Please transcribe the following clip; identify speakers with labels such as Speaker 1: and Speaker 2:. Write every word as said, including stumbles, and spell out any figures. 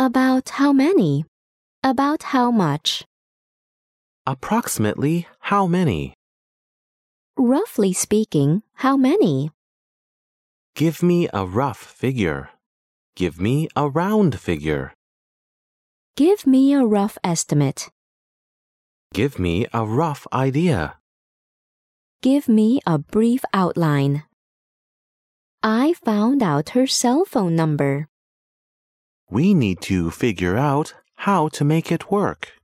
Speaker 1: About how many? About how much?
Speaker 2: Approximately how many?
Speaker 1: Roughly speaking, how many?
Speaker 2: Give me a rough figure. Give me a round figure.
Speaker 1: Give me a rough estimate.
Speaker 2: Give me a rough idea.
Speaker 1: Give me a brief outline. I found out her cell phone number.
Speaker 2: We need to figure out how to make it work.